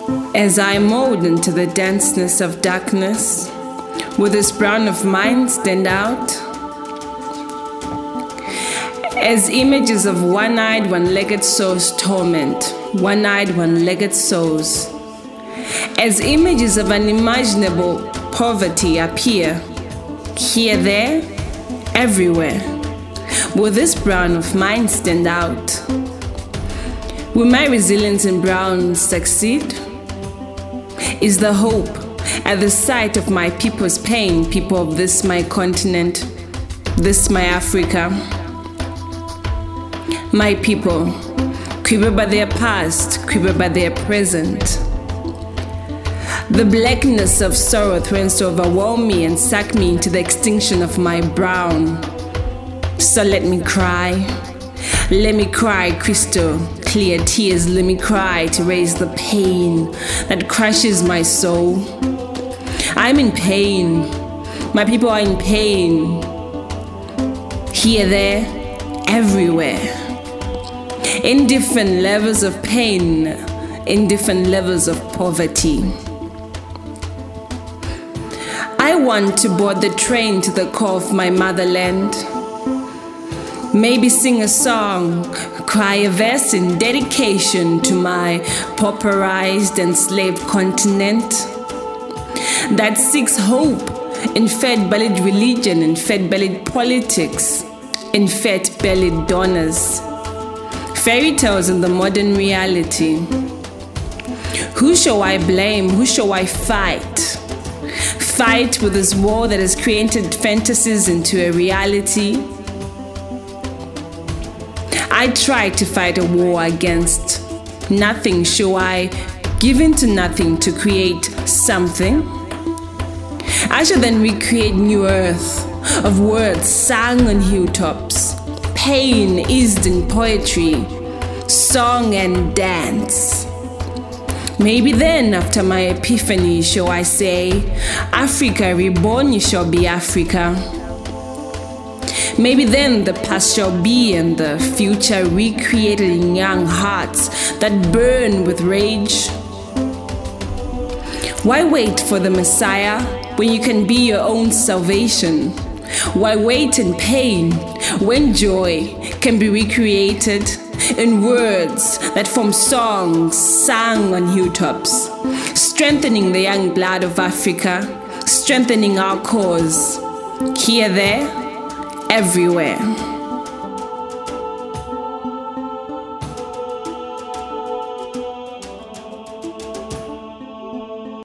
As I mold into the denseness of darkness, will this brown of mine stand out? As images of one-eyed, one-legged souls torment, one-eyed, one-legged souls. As images of unimaginable poverty appear, here, there, everywhere, will this brown of mine stand out? Will my resilience in brown succeed? Is the hope at the sight of my people's pain, people of this my continent, this my Africa? My people, quiver by their past, quiver by their present. The blackness of sorrow threatens to overwhelm me and suck me into the extinction of my brown. So let me cry, crystal clear tears, let me cry to raise the pain that crushes my soul. I'm in pain, my people are in pain, here, there, everywhere, in different levels of pain, in different levels of poverty. I want to board the train to the core of my motherland. Maybe sing a song, cry a verse in dedication to my pauperized, enslaved continent that seeks hope in fed-bellied religion, in fed-bellied politics, in fed-bellied donors. Fairy tales in the modern reality. Who shall I blame? Who shall I fight? Fight with this war that has created fantasies into a reality? I try to fight a war against nothing. Shall I give in to nothing to create something? I shall then recreate new earth of words sung on hilltops, pain eased in poetry, song and dance. Maybe then, after my epiphany, shall I say, Africa reborn, you shall be Africa. Maybe then the past shall be and the future recreated in young hearts that burn with rage. Why wait for the Messiah when you can be your own salvation? Why wait in pain when joy can be recreated in words that form songs sung on hilltops, strengthening the young blood of Africa, strengthening our cause, here, there, everywhere.